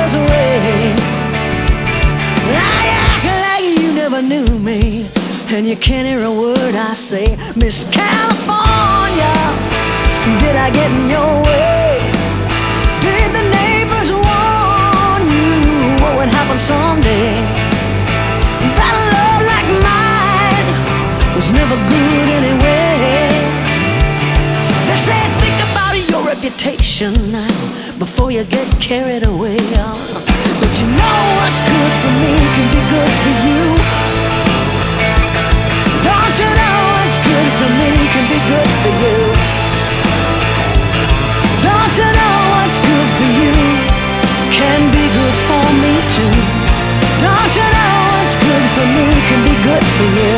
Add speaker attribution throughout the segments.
Speaker 1: goes away. I act like you never knew me, and you can't hear a word I say. Miss California, did I get in your way? Did the neighbors warn you what would happen someday? That love like mine was never good anyway. They say think about your reputation now before you get carried away. But you know what's good for me can be good for you. Don't you know what's good for me can be good for you? Don't you know what's good for you can be good for me too? Don't you know what's good for me can be good for you?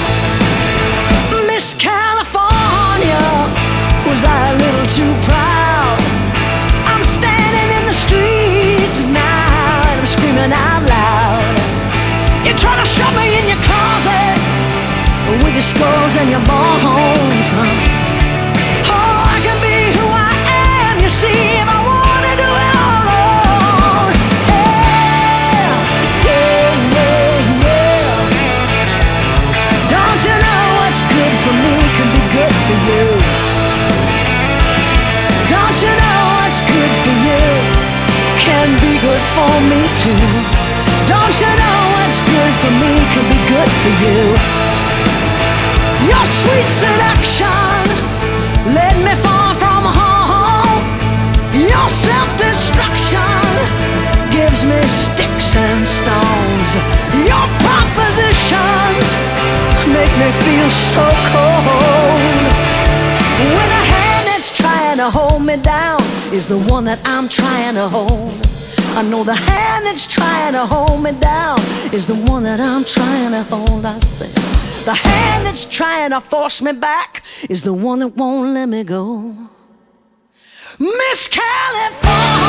Speaker 1: Miss California, was I a little too proud? I'm standing in the streets now and I'm screaming out loud. You try to shove me in your closet with your skulls and your bones. Oh, I can be who I am, you see, if I want to do it all alone. Yeah, yeah, yeah, yeah. Don't you know what's good for me can be good for you? Don't you know what's good for you can be good for me too? Don't you know what's good for me can be good for you? Your sweet seduction led me far from home. Your self-destruction gives me sticks and stones. Your propositions make me feel so cold. When a hand that's trying to hold me down is the one that I'm trying to hold. I know the hand that's trying to hold me down is the one that I'm trying to hold. I say the hand that's trying to force me back is the one that won't let me go. Miss California.